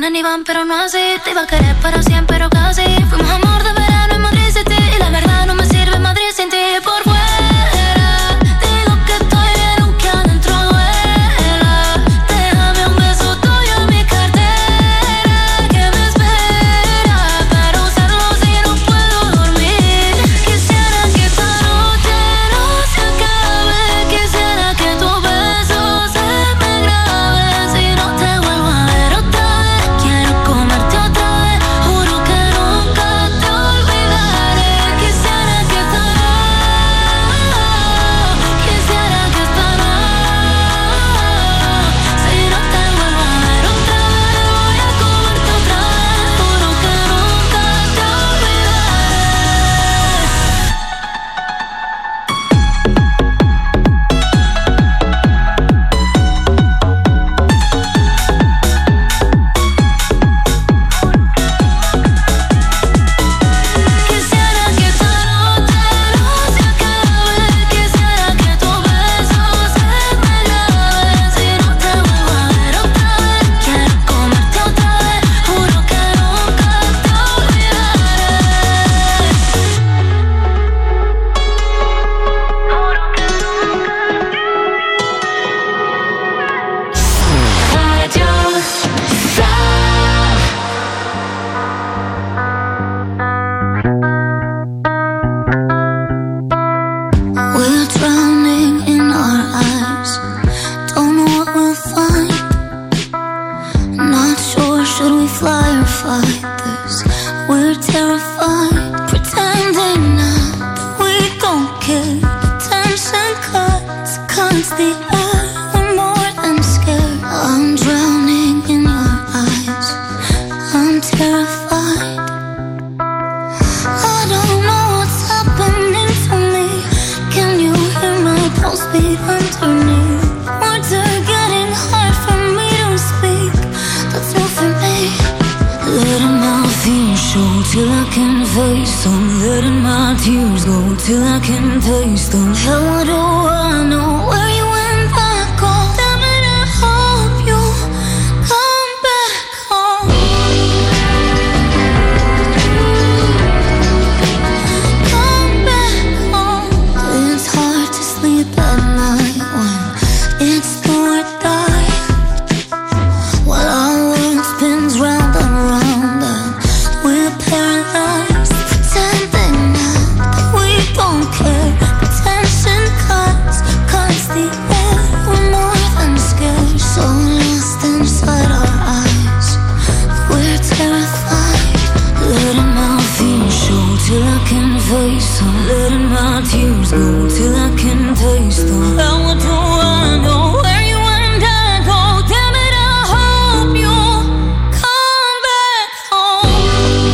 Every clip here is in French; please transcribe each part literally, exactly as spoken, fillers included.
vienen y van, pero no así. Te iba a querer para siempre, pero casi. Fuimos amor de verano en Madrid City. Y la verdad no me sirve Madrid sin ti. Por fuera digo que estoy bien, aunque adentro duela. Déjame un beso tuyo en mi cartera que me espera para usarlo si no puedo dormir. Quisiera que esta noche no se acabe. Quisiera que tu beso se me grabe. Si no te vuelvo a ver otra vez, quiero comerte otra vez. Juro que nunca te olvidaré. Quisiera que esta noche, quisiera que esta noche, si no te vuelvo a ver otra vez, voy a comerte otra vez. Juro que nunca te Quisiera que esta noche no se acabe. Quisiera que tu beso se me grabe. Si no te vuelvo a ver otra vez, quiero comerte otra vez. Juro que nunca te olvidaré. Radio Star. We're drowning in our eyes. Don't know what we'll find. Not sure, should we fly or fight this? We're terrified, pretending now that we don't care. Tension cuts, cuts the air. We're more than scared. I'm drowning in your eyes. I'm terrified. I don't know what's happening to me. Can you hear my pulse beat underneath? Words are getting hard for me to speak. That's not for me. Letting my fears show till I can face them. Letting my tears go till I can taste them. How do I know where you went back home? Damn it, I hope you come back home. Come back home. It's hard to sleep at night when it's do or die. While our world spins round and round and we're paralyzed, pretending now that we don't care. Tension cuts, cuts the air. We're more than scared, so lost inside our eyes. We're terrified. Letting my fears show till I can face them. Letting my tears go till I can taste them. How do I know where you and I go? Damn it, I hope you come back home.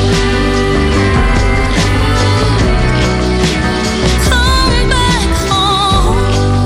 Come back home.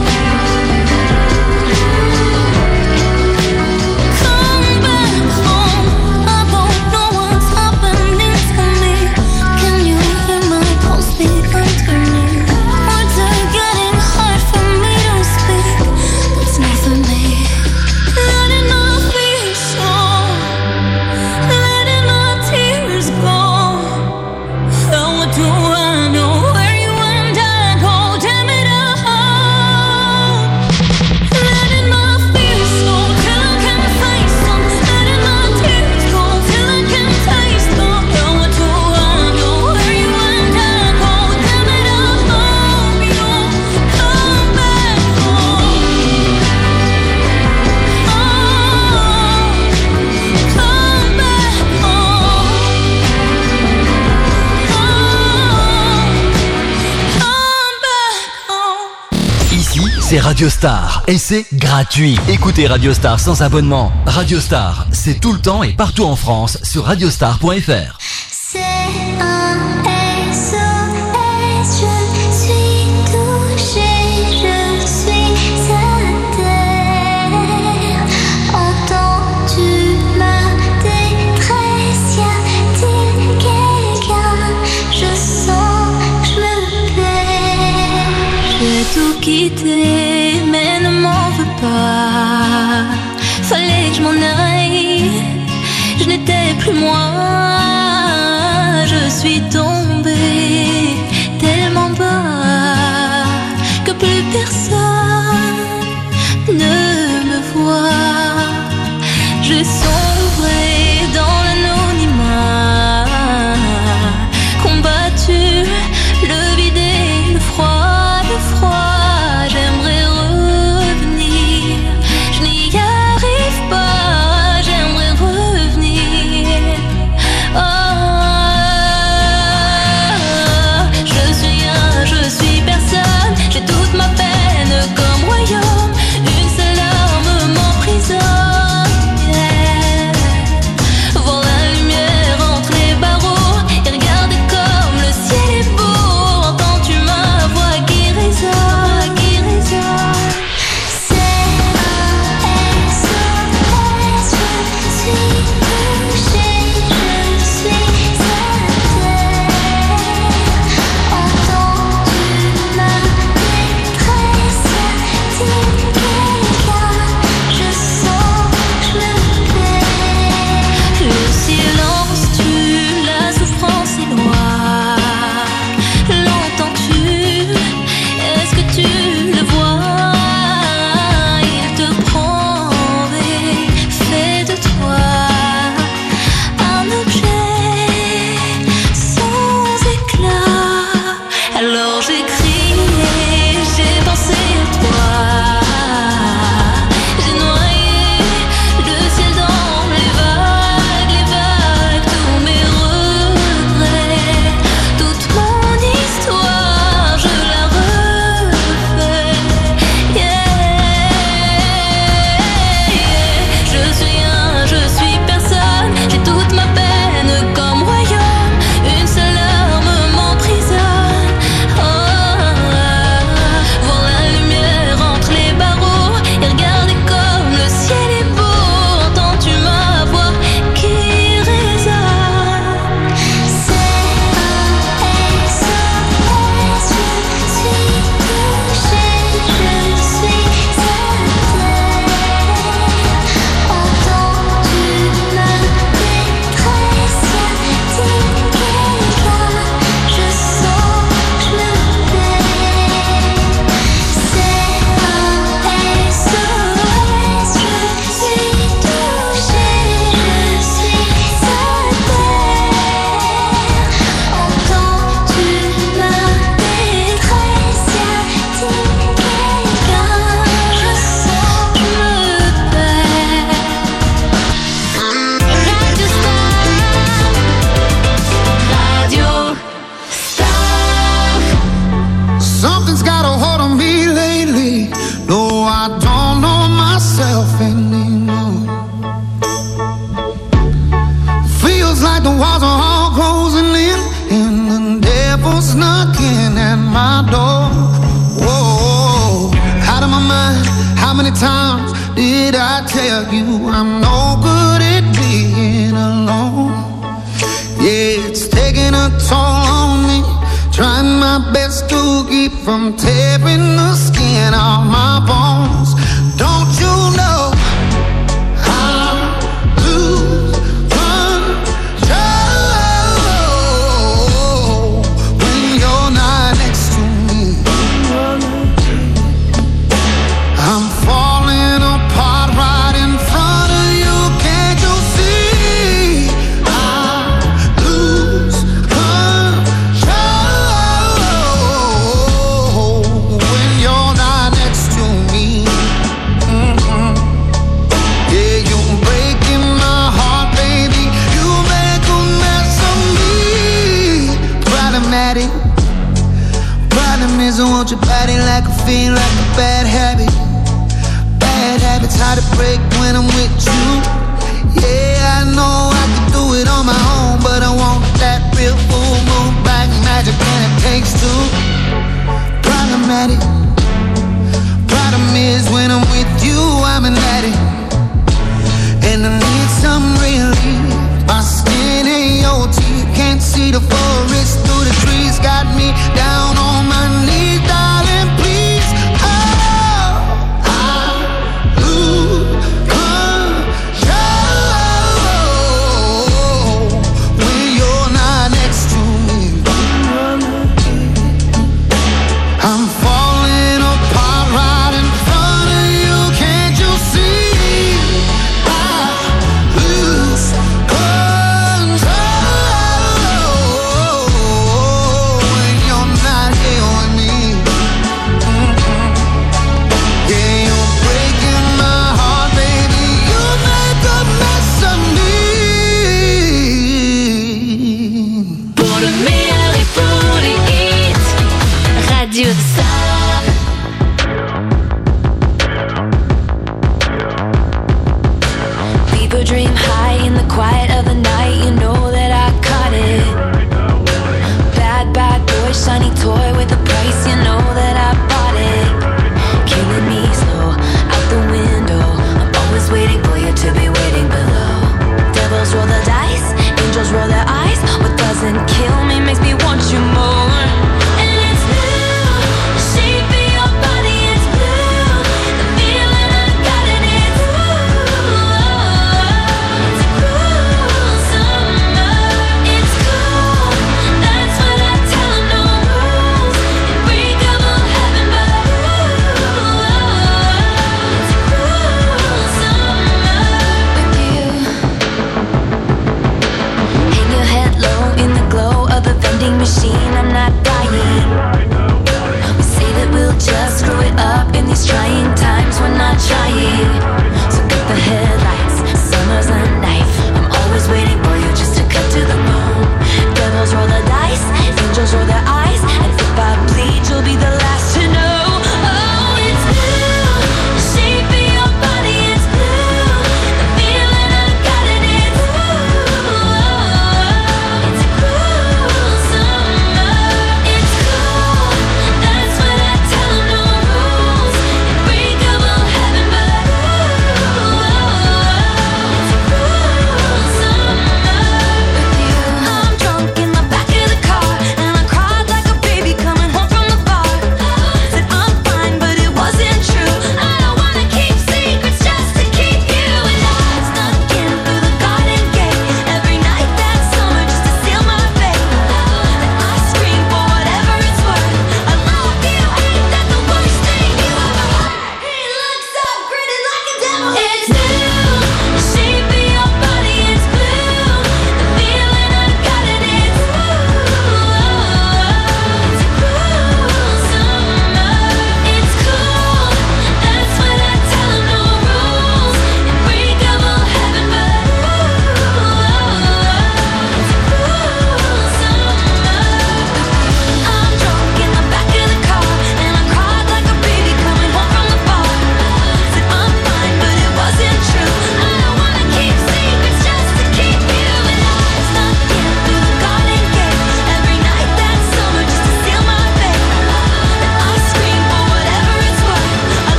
Come back home. I don't know what's happening to me. Can you hear my pulse beat underneath? Words are getting hard for me to speak. That's not for me. Letting my fears show. Letting my tears go. How do I know where you and I go? Damn it, I hope. Letting my fears show till I can face them. Letting my tears go till I can taste them. How do I know where you and I go? Damn it, I hope you come back home. Oh, come back home. Oh, come back home. Ici, c'est Radio Star et c'est gratuit. Écoutez Radio Star sans abonnement. Radio Star, c'est tout le temps et partout en France sur radiostar point f r. C'est un S O S, je suis touchée, je suis à terre. Entends-tu ma détresse? Y a-t-il quelqu'un? Je sens que je me perds. J'ai tout quitté, mais ne m'en veux pas. Fallait que je m'en aille. Je n'étais plus moi. Je suis tombée tellement bas que plus personne ne me voit. Je sombré dans l'anonymat, combattu le vide et le froid, le froid. J'aimerais revenir, je n'y arrive pas. J'aimerais revenir. Oh, je suis un, je suis personne. J'ai toute ma peine comme royaume. Une seule arme m'emprisonne. Voir la lumière entre les barreaux et regarder comme le ciel est beau. Entends-tu ma voix qui résonne, qui résonne? C'est un S O S, je suis touchée, je suis à terre. Entends-tu ma détresse? Dis quelqu'un, je sens que je me perds. Le silence tue, la souffrance est noire. L'entends-tu? Est-ce que tu le vois? Il te prendrait, fait de toi un objet sans éclat. Alors j'ai crié, j'ai pensé à toi. J'ai noyé le ciel dans les vagues, les vagues, tous mes regrets, toute mon histoire, je la refais. Yeah, yeah. Je suis un, je suis personne. J'ai toute ma peine comme royaume. Une seule arme m'emprisonne. Oh, voir la lumière entre les barreaux et regarder comme le ciel est beau. Entends-tu ma voix qui résonne? C'est un S O S, je suis touchée, je suis à terre. Entends-tu ma détresse? Dis quelqu'un, je sens que je me perds. C'est un S O S, je suis touchée, je suis à terre. Entends-tu ma détresse? Dis quelqu'un, je sens que je me perds. Radio Star, Radio Star. Something's got a hold on me lately. No, I don't know myself anymore. Feels like the walls are all closing in, and the devil's knocking at my door. Whoa, out of my mind. How many times did I tell you I'm no good at being alone? Yeah, it's taking a toll on me. Trying my best to keep from tearing the skin off my bones. Don't you know I lose control when you're not next to me? I'm falling apart right in front of you. Can't you see? I lose control when you're not next to me. Mm-hmm. Yeah, you're breaking my heart, baby. You make a mess of me. Problematic. Problem is I want your body like a fiend, like a bad habit. Bad habits hard to break when I'm with you. Yeah, I know I can do it on my own, but I want that real full moon black magic, and it takes two. Problematic. Problem is when I'm with you, I'm an addict, and I need some relief. My skin ain't your teeth, can't see the forest through the trees. Got me down on my knees, darling, please. Oh, I lose control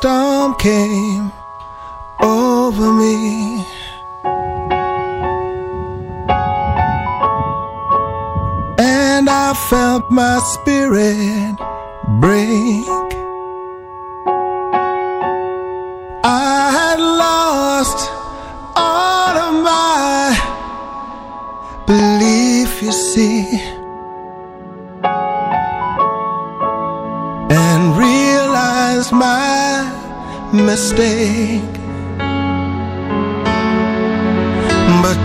rainstorm came over me. And I felt my spirit break. I had lost all of my belief, you see, and realized my mistake. But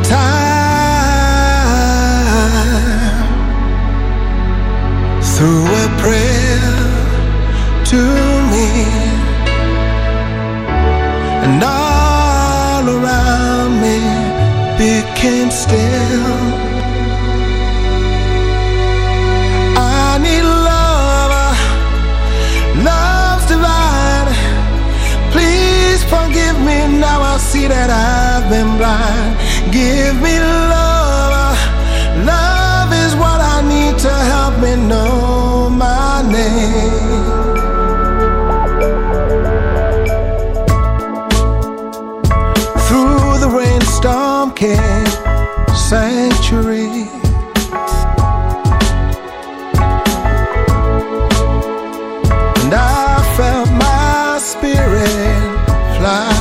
time threw a prayer to me, and all around me became still. I need love, love's divine. Please forgive me, now I see that I've been blind. Give me love, love is what I need to help me know my name. Through the rainstorm came sanctuary. And I felt my spirit fly.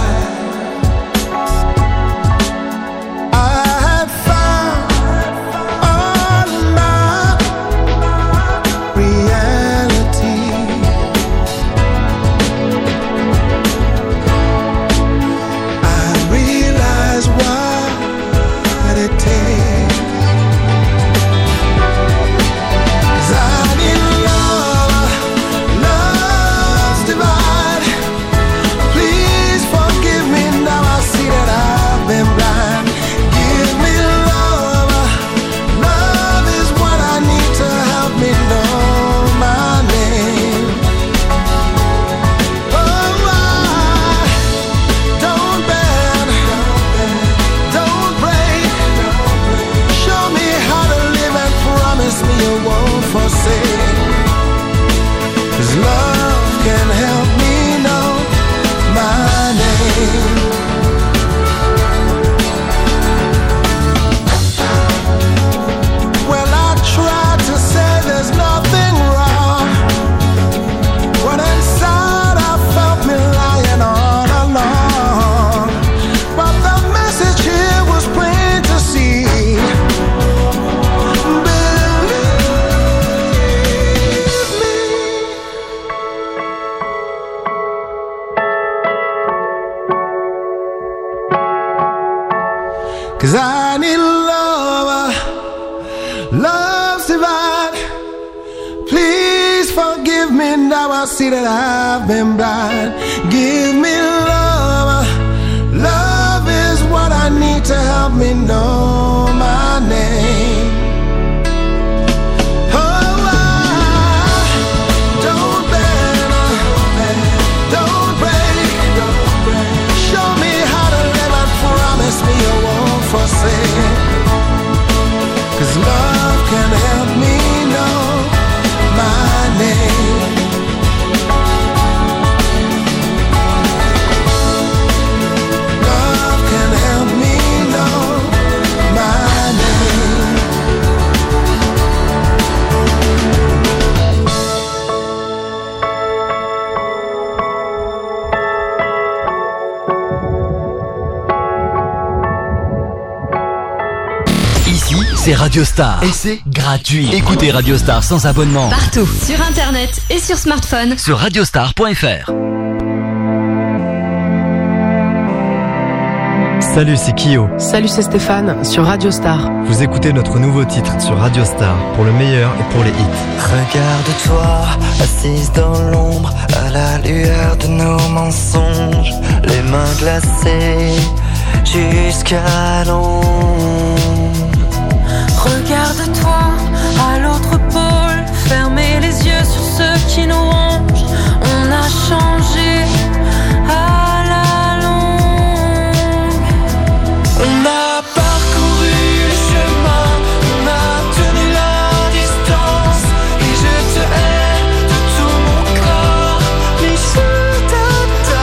Cause I need love, love's divine. Please forgive me, now I see that I've been blind. Give me love, love is what I need to help me know my name. Cause love can help me know my name. Love can help me know my name. C'est Radio Star et c'est gratuit. Écoutez Radio Star sans abonnement partout, sur internet et sur smartphone, sur radiostar point f r. Salut, c'est Kyo. Salut, c'est Stéphane sur Radio Star. Vous écoutez notre nouveau titre sur Radio Star pour le meilleur et pour les hits. Regarde-toi, assise dans l'ombre, à la lueur de nos mensonges, les mains glacées jusqu'à l'ombre. Regarde-toi à l'autre pôle, fermez les yeux sur ceux qui nous rongent. On a changé à la longue. On a parcouru le chemin, on a tenu la distance. Et je te hais de tout mon corps, mais je t'attends.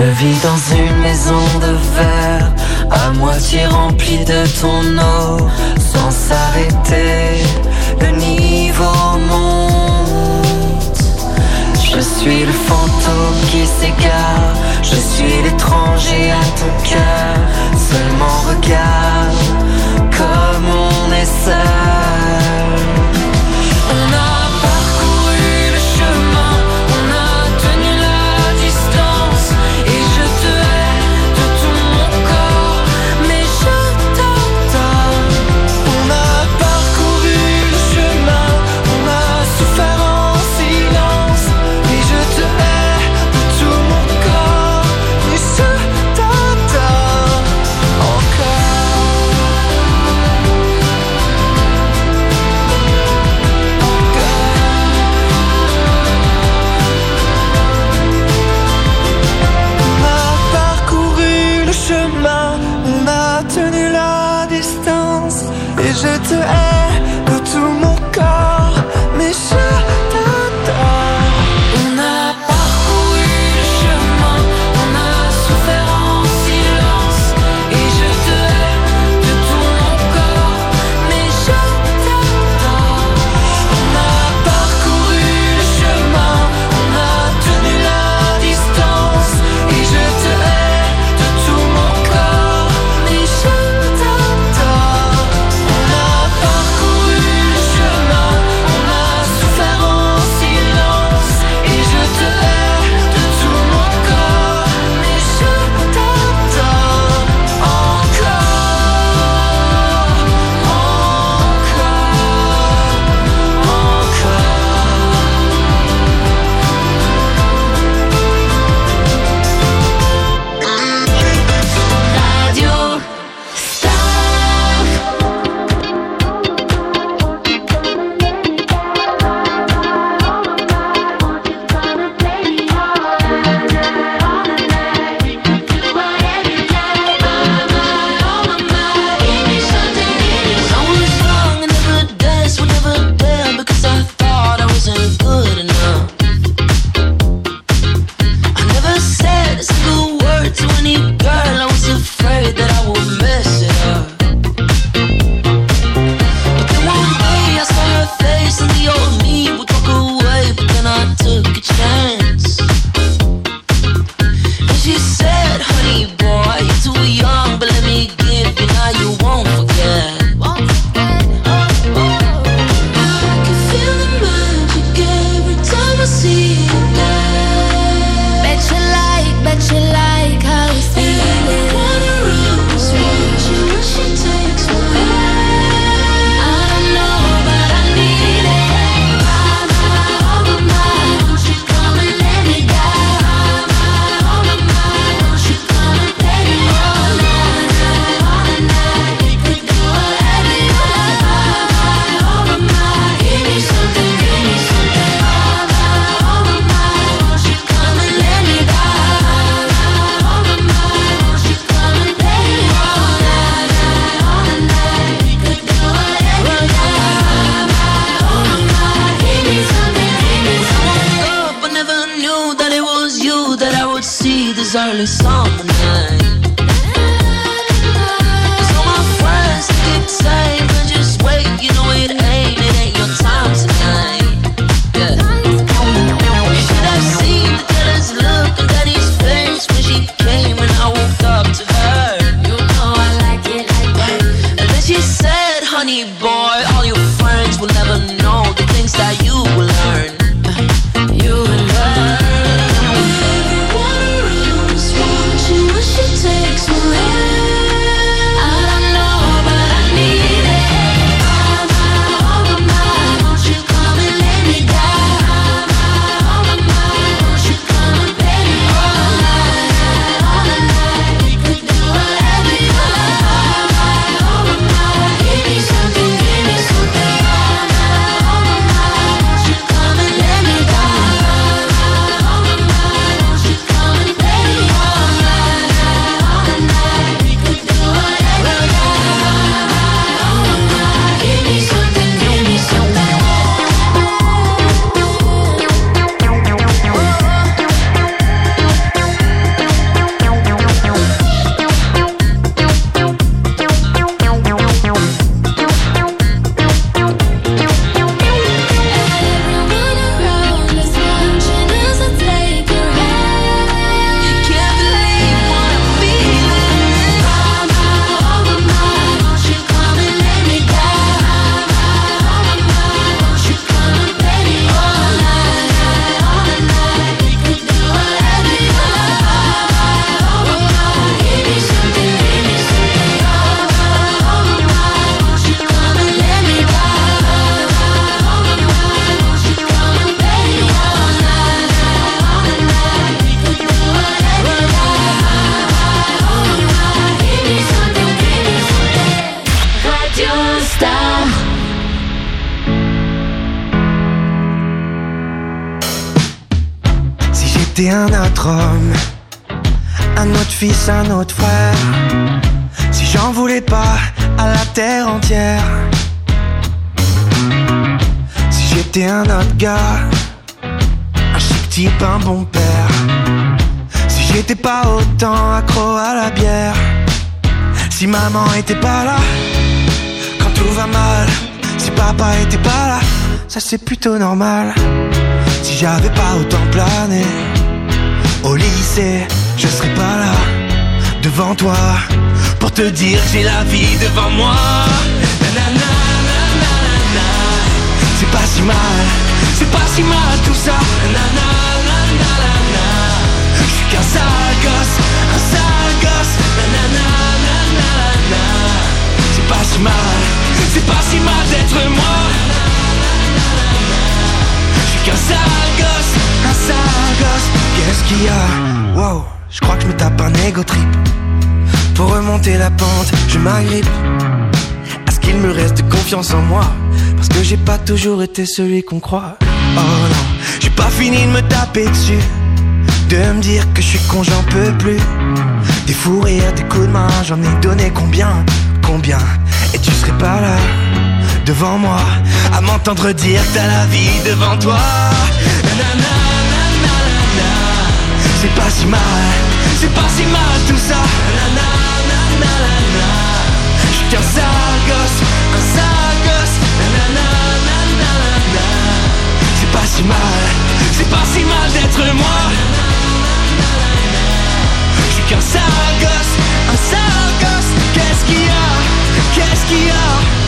Je vis dans une maison de verre, à moitié remplie de ton eau. Sans s'arrêter, le niveau monte. Je suis le fantôme qui s'égare, je suis l'étranger à ton cœur. Seulement regarde comme on est seul. On a parcouru le chemin, on a tenu la distance. Et je te hais de tout mon corps, mais je t'adore. On a parcouru le chemin, on a souffert en silence. Et je te hais de tout mon corps, mais je t'adore encore. On a parcouru le chemin, on a tenu la distance. Et je te hais de tout mon corps, mais je t'adore. On a parcouru le chemin, on a souffert en silence. Et je te hais de tout mon corps, mais je t'adore. On a parcouru le chemin, on a tenu la distance. Et je te hais de tout mon corps, mais je t'adore. On a parcouru le chemin, on a souffert en silence. Et je te hais de tout mon corps, mais je t'adore encore, Radio Star. Early summer night. 'Cause all my friends keep saying, but just wait, you know it ain't, it ain't your time tonight. Yeah. You should have seen the jealous look on Daddy's face when she came and I woke up to her. You know I like it like that. And then she said, honey boy, all your friends will never know the things that you will learn. You will learn. Takes me. I don't know, but I need it. j'étais un autre homme, un autre fils, un autre frère, si j'en voulais pas à la terre entière, si j'étais un autre gars, un chic type, un bon père, si j'étais pas autant accro à la bière, si maman était pas là quand tout va mal, si papa était pas là, ça c'est plutôt normal. Si j'avais pas autant plané au lycée, je serais pas là devant toi pour te dire que j'ai la vie devant moi. Nanana, nanana, c'est pas si mal, c'est pas si mal tout ça. Nanana, nanana, je suis qu'un sale gosse, un sale gosse. Nanana, nanana, c'est pas si mal, c'est pas si mal d'être moi. Qu'un sale gosse, un sale gosse. Qu'est-ce qu'il y a? Wow, je crois que je me tape un ego trip. Pour remonter la pente, je m'agrippe à ce qu'il me reste de confiance en moi, parce que j'ai pas toujours été celui qu'on croit. Oh non, j'ai pas fini de me taper dessus, de me dire que je suis con, j'en peux plus. Des fous rires, des coups de main, j'en ai donné combien, combien. Et tu serais pas là devant moi à m'entendre dire que t'as la vie devant toi. Nanana, nanana, c'est pas si mal, c'est pas si mal tout ça. Nanana, nanana, je suis qu'un sale gosse, un sale gosse. Nanana, nanana, c'est pas si mal, c'est pas si mal d'être moi. Je suis qu'un sale gosse, un sale gosse. Qu'est-ce qu'il y a? Qu'est-ce qu'il y a?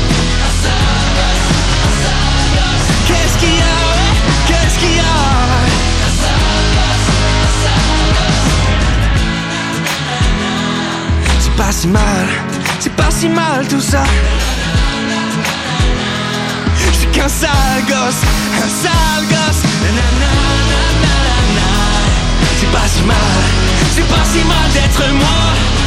Qu'est-ce qu'il y a? Qu'est-ce qu'il y a? C'est pas si mal, c'est pas si mal tout ça. Je suis qu'un sale gosse, un sale gosse. C'est pas si mal, c'est pas si mal d'être moi.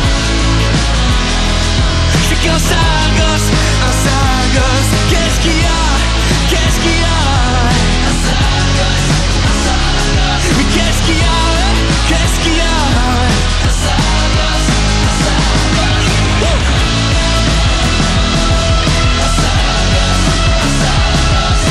Je suis qu'un sale gosse, un sale gosse. Qu'est-ce qu'il y a? Qu'est-ce qu'il y a? Un sale gosse, un sale gosse. Mais qu'est-ce qu'il y a? Qu'est-ce qu'il y a? Un sale gosse, un sale gosse. Un sale gosse, un sale gosse.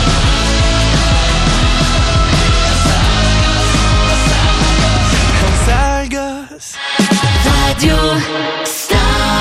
Un sale gosse, un sale gosse. Radio Star.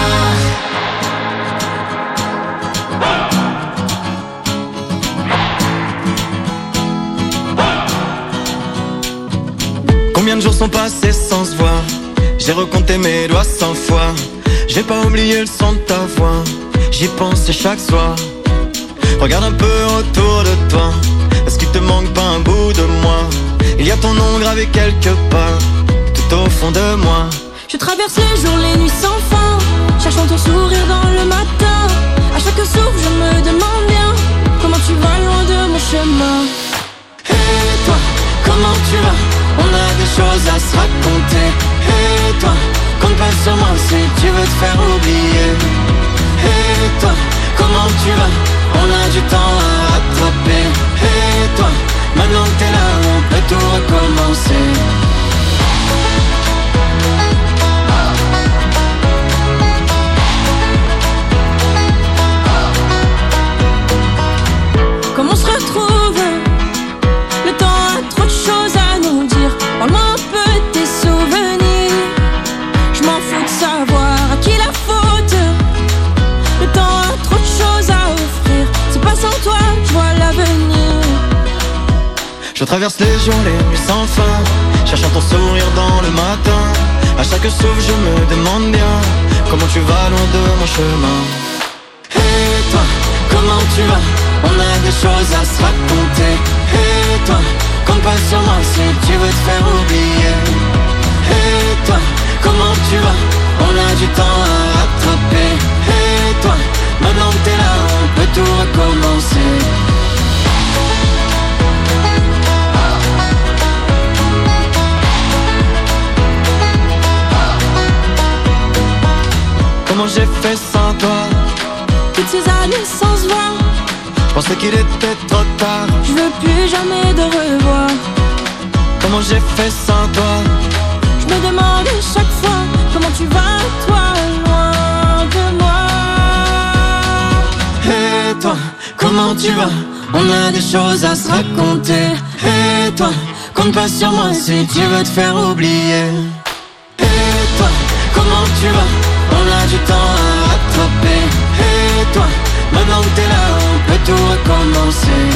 Combien de jours sont passés sans se voir? J'ai recompté mes doigts cent fois. J'ai pas oublié le son de ta voix, j'y pense chaque soir. Regarde un peu autour de toi, est-ce qu'il te manque pas un bout de moi? Il y a ton nom gravé quelque part, tout au fond de moi. Je traverse les jours, les nuits sans fin, cherchant ton sourire dans le matin. À chaque souffle je me demande bien comment tu vas loin de mon chemin. Et toi, comment tu vas? On a des choses à se raconter. Et toi, compte pas sur moi si tu veux te faire oublier. Et toi, comment tu vas? On a du temps à rattraper. Et toi, maintenant que t'es là, on peut tout recommencer. Comme on se retrouve, le temps a trop de choses à nous dire. Parle-moi un peu de tes souvenirs. Je m'en fous de savoir à qui la faute. Le temps a trop de choses à offrir. C'est pas sans toi que je vois l'avenir. Je traverse les jours, les nuits sans fin, cherchant ton sourire dans le matin. À chaque souffle je me demande bien comment tu vas loin de mon chemin. Et toi, comment tu vas? On a des choses à se raconter. Et toi, compte pas sur moi si tu veux te faire oublier. Et toi, comment tu vas? On a du temps à rattraper. Et toi, maintenant que t'es là, on peut tout recommencer. Comment j'ai fait sans toi? Toutes ces années sans se voir, je pensais qu'il était trop tard. je veux plus jamais te revoir. comment j'ai fait sans toi. Je me demande chaque fois comment tu vas, toi, loin de moi. Et toi, comment tu vas? On a des choses à se raconter. Et toi, compte pas sur moi si tu veux te faire oublier. Et toi, comment tu vas? On a du temps à rattraper. Et toi, maintenant que t'es là, on peut tout recommencer.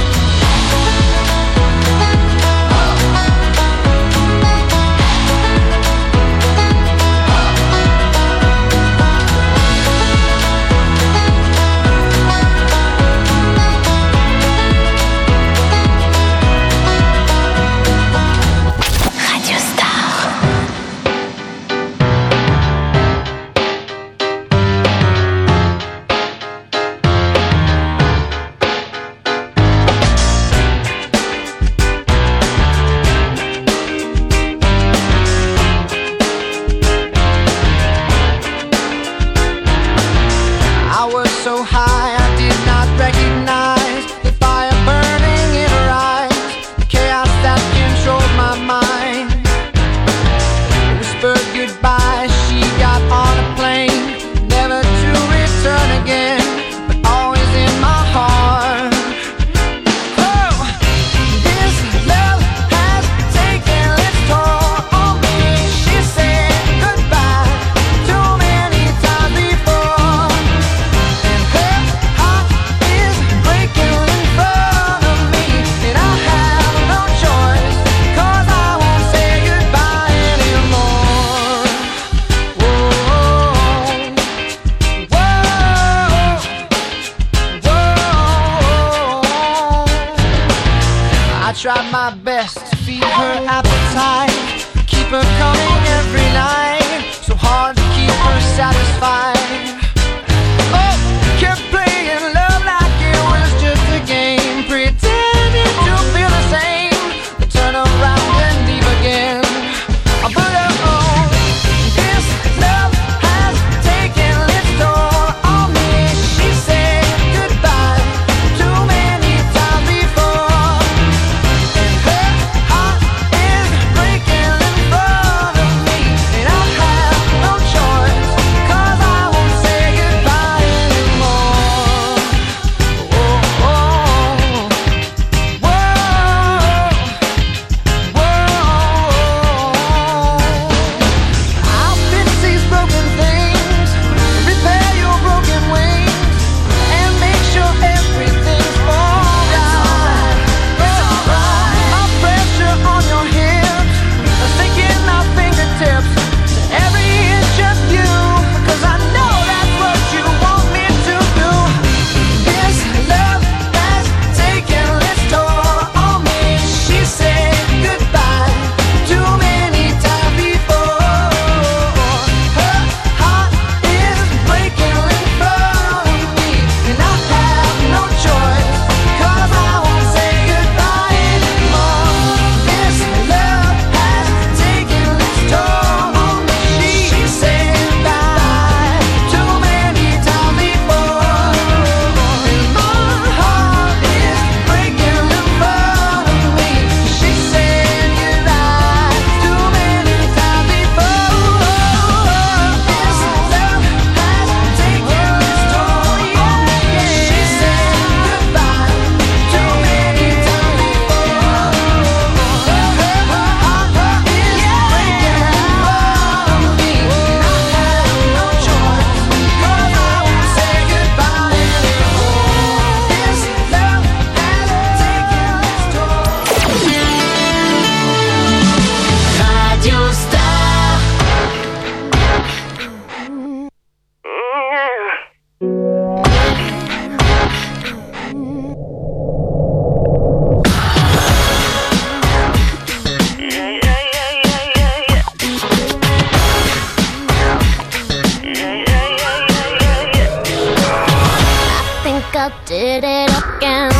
did it again.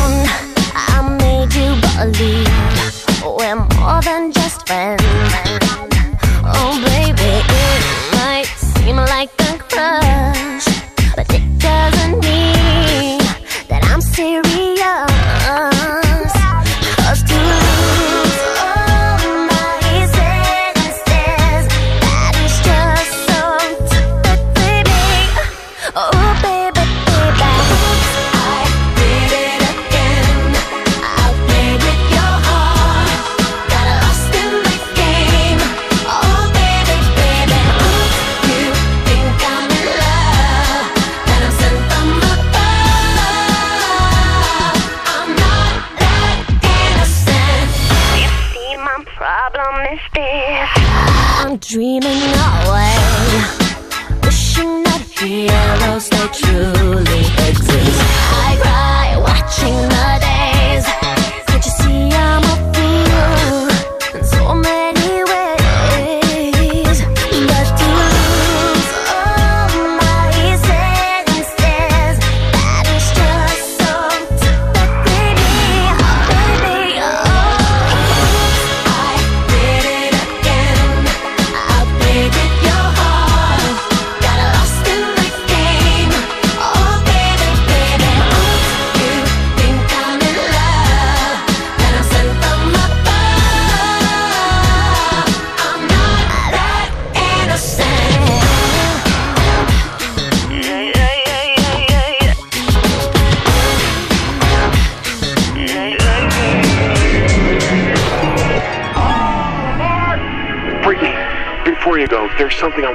I made you believe we're more than just friends. Oh baby, it might seem like a crush, but it doesn't mean that I'm serious. 'Cause to lose all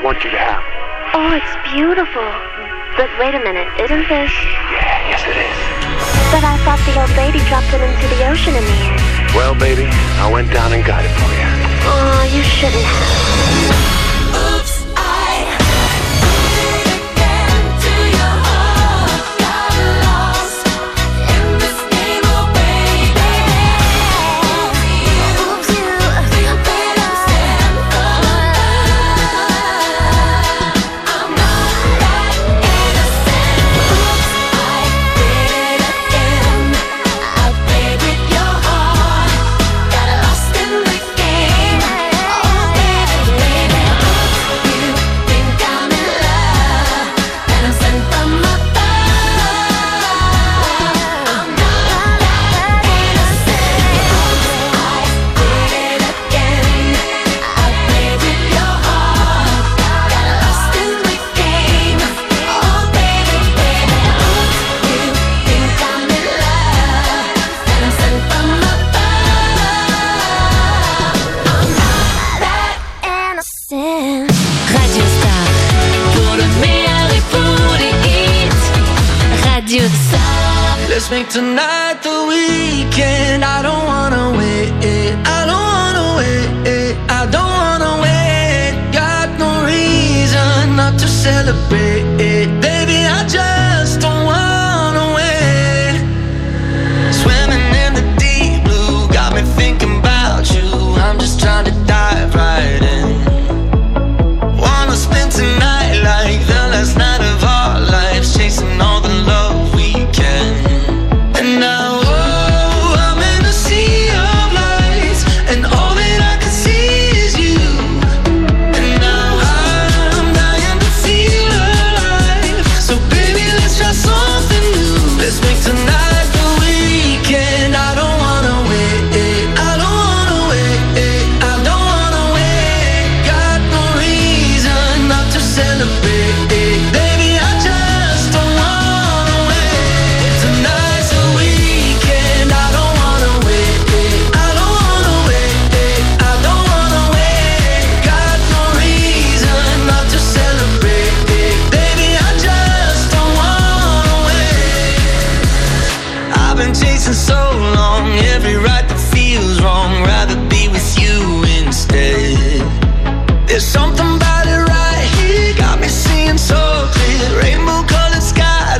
want you to have. Oh, it's beautiful. But wait a minute, isn't this? Yeah, yes it is. But I thought the old lady dropped it into the ocean in the end. Well, baby, I went down and got it for you. Oh, you shouldn't have. Let's make tonight the weekend. I don't wanna wait. I don't wanna wait. I don't wanna wait. Got no reason not to celebrate. Baby, I just don't wanna wait. Swimming in the deep blue got me thinking about you. I'm just trying to dive right in. Wanna spend tonight like the last night of our lives, chasing all the love we can. And now, oh, I'm in a sea of lights, and all that I can see is you. And now I'm dying to feel alive. So baby, let's try something new. Let's make tonight the weekend. I don't wanna wait. I don't wanna wait. I don't wanna wait. Got no reason not to celebrate. Baby, I just don't wanna wait. Tonight's the weekend. I don't wanna wait. I don't wanna wait. I don't wanna wait. Got no reason not to celebrate. Baby, I just don't wanna wait. I've been chasing so long, every right that feels wrong. Rather be with you instead. There's something about it right here, got me seeing so clear. Rainbow colored skies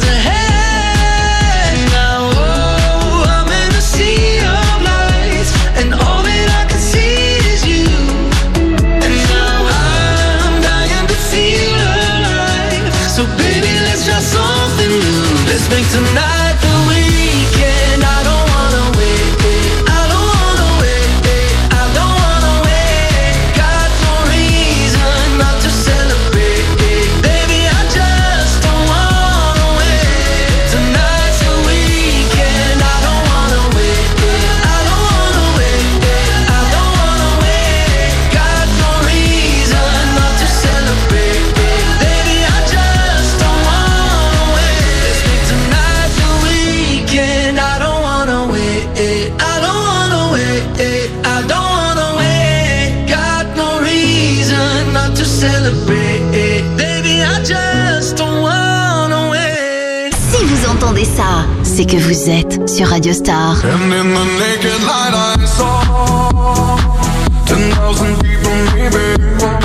ahead. Now, oh, I'm in a sea of lights, and all that I can see is you. And now I'm dying to feel alive. So baby, let's try something new. Let's make tonight the weekend. I don't wanna wait. I don't wanna wait. I don't wanna wait. Got no reason not to celebrate. Baby, I just don't wanna wait. Tonight's the weekend. I don't wanna wait. I don't wanna wait. I don't wanna wait. Got no reason not to celebrate. Baby, I just don't wanna wait. Let's make tonight the weekend. I don't wanna wait. I don't wanna wait. I don't wanna wait. Got no reason not to celebrate. Baby, I just don't wanna wait. Si vous entendez ça, c'est que vous êtes sur Radio Star. And in the naked light I saw ten thousand people maybe.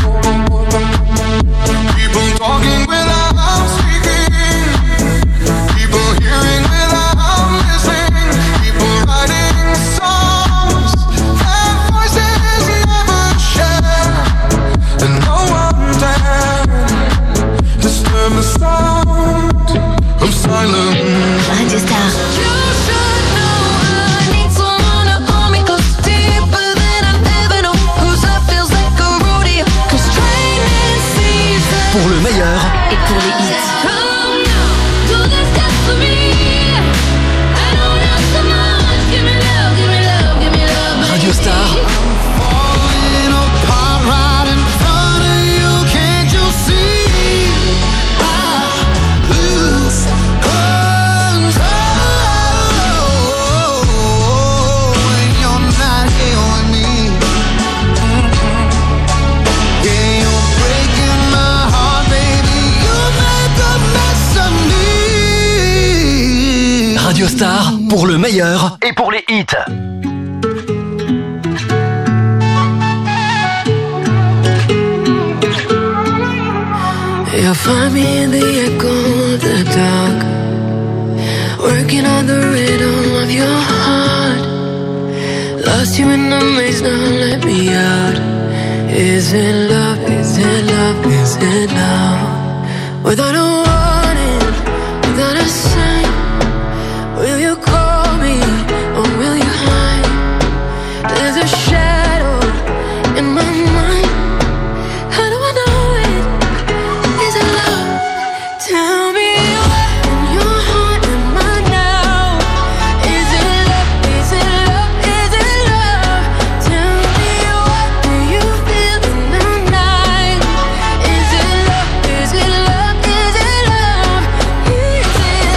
People talking without speaking. People hearing without listening. People writing songs that voices never share. And no one dared disturb the sound of silence. Radio Star. Pour le meilleur et pour les hits. Radio Star. Falling apart right in front of you, can't you see? I lose control when you're not here with me. Yeah, you're breaking my Radio Star, pour le meilleur et pour les hits. You'll find me in the echo of the dark, working on the rhythm of your heart. Lost you in the maze, now let me out. Is it love, is it love, is it love? Without a warning, without a sign, will you call me or will you hide? There's a shadow in my mind. How do I know it? Is it love? Tell me what in your heart am I now? Is it love? Is it love? Is it love? Tell me what do you feel in the night? Is it love? Is it love? Is it love? Is it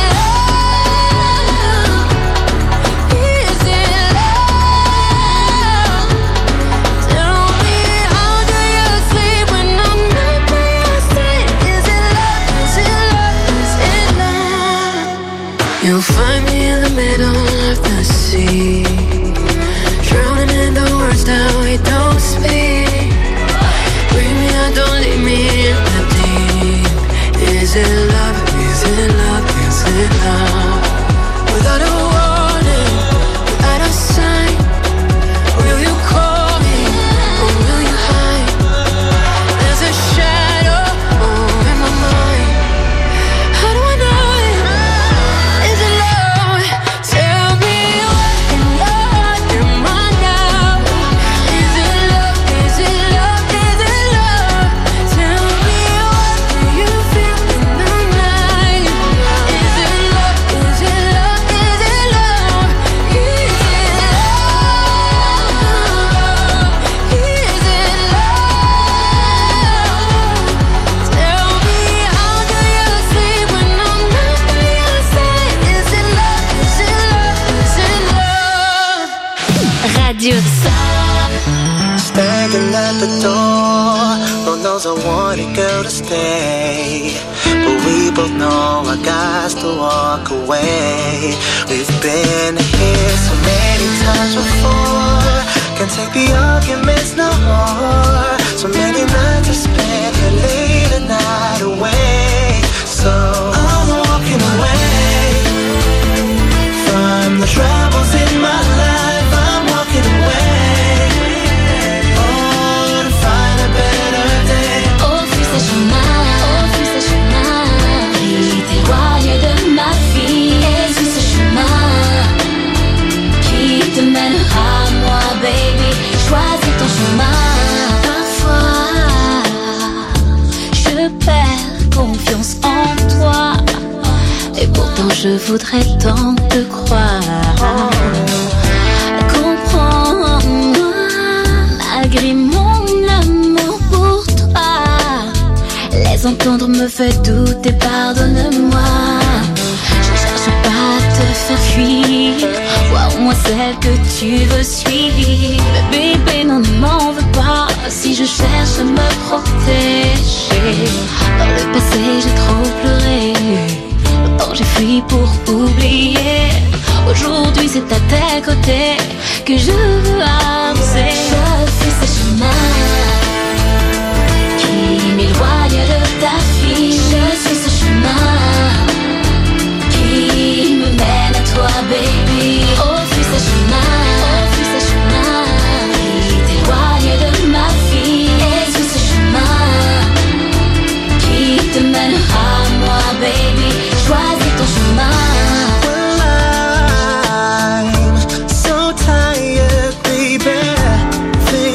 love? Is it love? Tell me how do you sleep when I'm not by your side? Is it love? Is it love? Is it love? You'll find me in the middle of the sea, drowning in the words that we don't speak. Bring me out, don't leave me in the deep. Is it love? Is it love? Is it love? Without a warning, without a sign, will you call me or will you hide? There's a shadow oh, in my mind. How do I know it? Is it love? Tell me what in your heart am I now? Is it love? Is it love? Is it love? Tell me what do you feel in the night? Is it love? Is it love? Is it love? Is it love? Is it love? Tell me how do you sleep when I'm not by your side? Is it love? Is it love? Is it love? Radio Star. Standing at the door, Lord knows I want a girl to stay, but we both know I got to walk away. We've been here so many times before, can't take the arguments no more. So many nights I spent here late at night away, so I'm walking away from the troubles in my life. I'm walking away, oh, to find a better day. Au fut ce chemin, au fut ce chemin, qui t'éloigne de ma vie. Et sur ce chemin qui te mènera à moi, baby, choisis ton chemin. Parfois, je perds confiance en toi, et pourtant je voudrais tant te croire. Comprends-moi, malgré mon amour pour toi. Les entendre me fait douter, pardonne-moi. Je cherche pas à te faire fuir, vois au moins celle que tu veux suivre. Mais bébé, non, ne m'en veux pas si je cherche à me protéger. Dans le passé, j'ai trop pleuré, longtemps j'ai fui pour oublier. Aujourd'hui, c'est à tes côtés que je veux avancer. Je fais ce chemin qui m'éloigne de ta fille. Je suis ce chemin qui me mène à toi, baby. Oh, fais ce chemin, oh, fais ce chemin qui t'éloigne de ma fille. Et suis ce chemin qui te mènera à moi, baby. Choisis ton chemin. Well, I'm so tired, baby,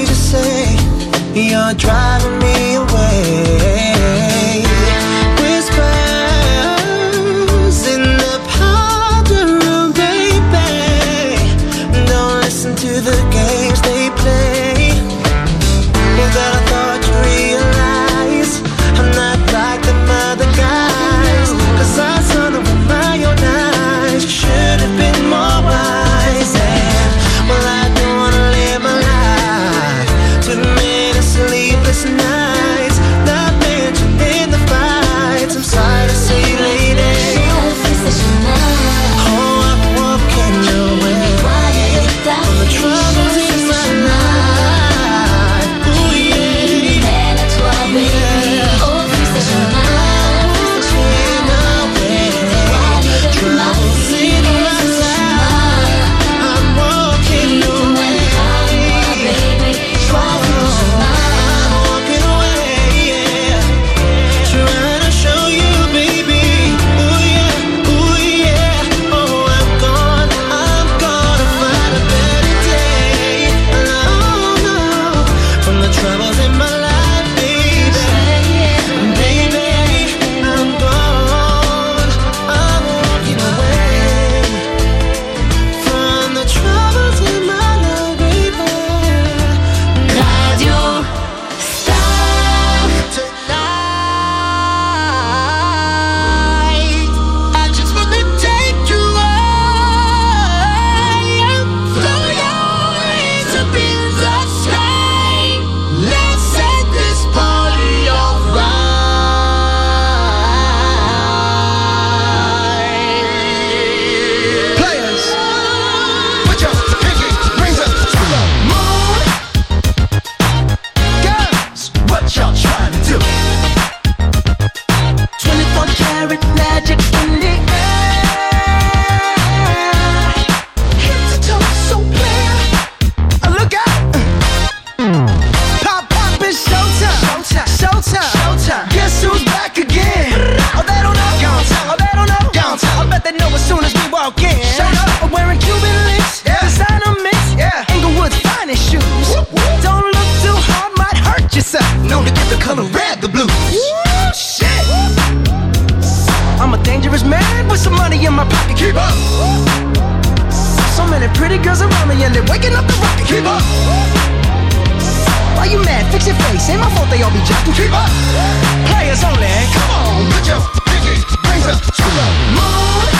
up. So many pretty girls around me and they're waking up the rocket. Keep up. Why you mad? Fix your face. Ain't my fault they all be jacking. Keep up. Players only. Come on, put your pinky rings up to the moon.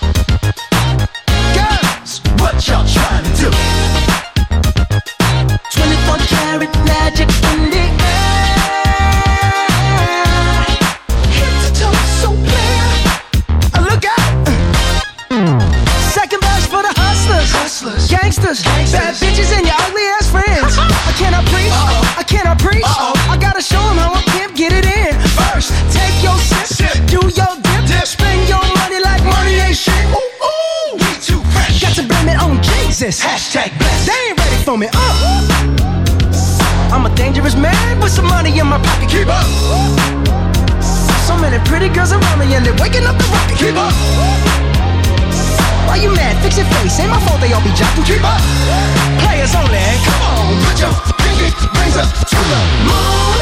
Girls, what y'all trying to do? twenty-four karat magic in the air. Head to toe, so clear. Uh, look out. Second verse for the hustlers, hustlers, gangsters, gangsters, bad bitches and your ugly ass friends. I cannot preach, uh-oh. I cannot preach. Uh-oh. I gotta show them how a pimp get it in. First, take your sip, sip. Do your dip, dip, spend your money like money ain't shit. Ooh, ooh, we too fresh. Got to blame it on Jesus. Hashtag blessed. They ain't ready for me. Uh. I'm a dangerous man with some money in my pocket. Keep up. So many pretty girls around me and they're waking up the rocket. Keep up. Why you mad? Fix your face. Ain't my fault they all be jocking. Keep up. Players only. Come on, put your pinky rings up to the moon.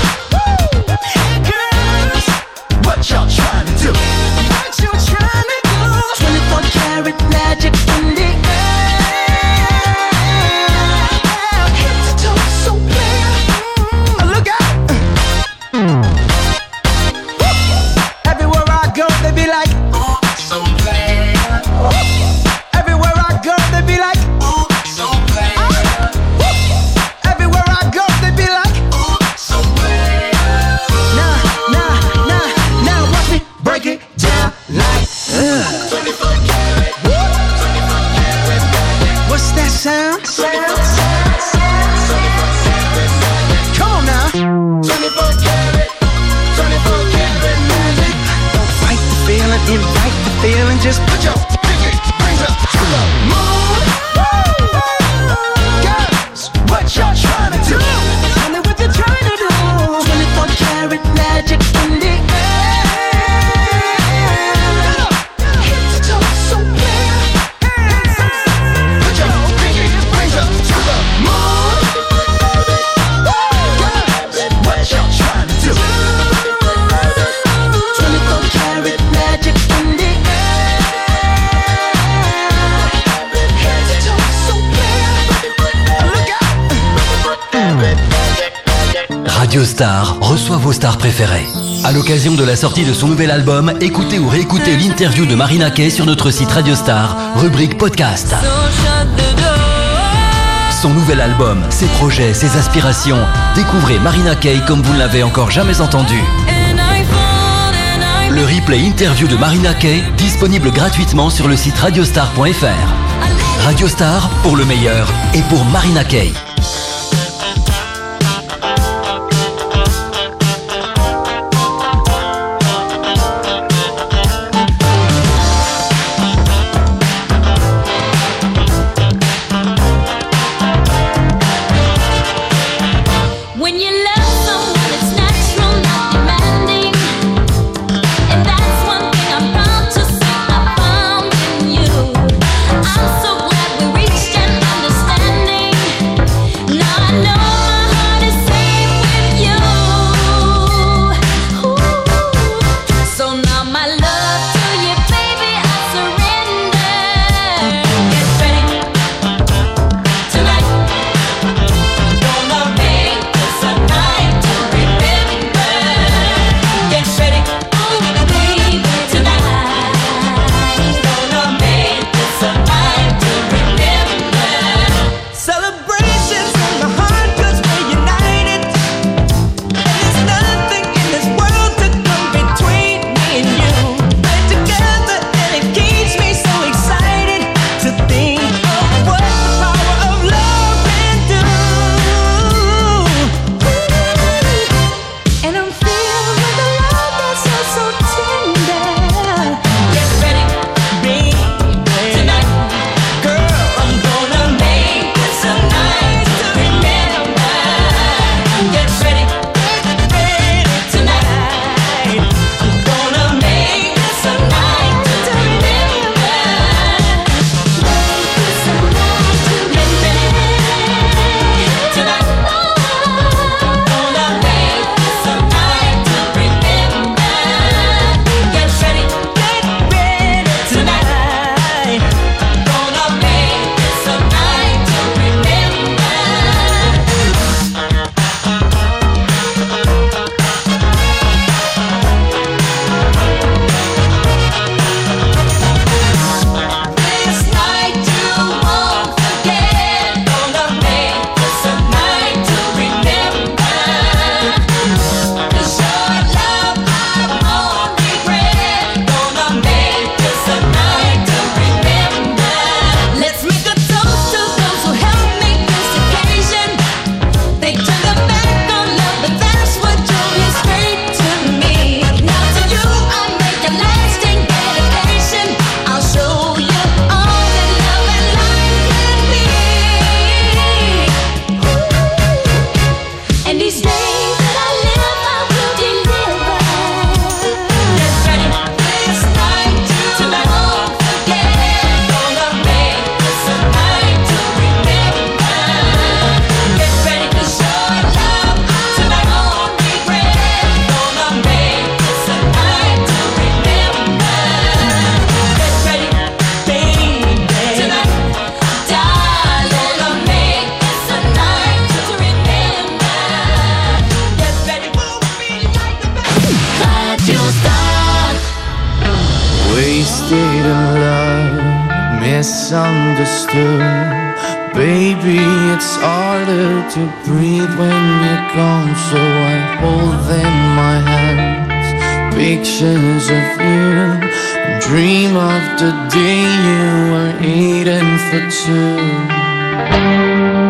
Girls, what y'all trying to do? What you trying to do? twenty-four karat magic in the air. Head to toe, so clear. Mm, look out. Mm. Everywhere I go, they be like, oh, so clear. Everywhere I go, they be like, oh, so clear. Uh, everywhere I go, they be like, oh, so clear. Nah, nah, nah, now watch me break it down like uh. twenty-four karat, twenty-four karat magic. What's that sound? Sound, sound, sound, twenty-four karat magic. Come on now. twenty-four karat, twenty-four karat magic. Don't fight the feeling, invite the feeling. Just put your pinky rings up to the moon. Girls, what y'all trying to do? Tell me what you're trying to do. twenty-four karat magic in the air. Head to toe, so clear. Put your pinky rings up to the moon. Girls, what y'all trying to do? twenty-four karat magic in the air. Head to toe, so clear. Look out. Radio Star reçoit vos stars préférées. À l'occasion de la sortie de son nouvel album, écoutez ou réécoutez l'interview de Marina Kaye sur notre site Radio Star, rubrique podcast. Son nouvel album, ses projets, ses aspirations. Découvrez Marina Kaye comme vous ne l'avez encore jamais entendu. Le replay interview de Marina Kaye, disponible gratuitement sur le site radiostar point f r. Radio Star, pour le meilleur et pour Marina Kaye. When you love someone, it's natural, not demanding. And that's one thing I'm proud to say I found in you. I'm so glad we reached an understanding. Now misunderstood. Baby, it's harder to breathe when you're gone, so I hold in my hands pictures of you and dream of the day you were eating for two.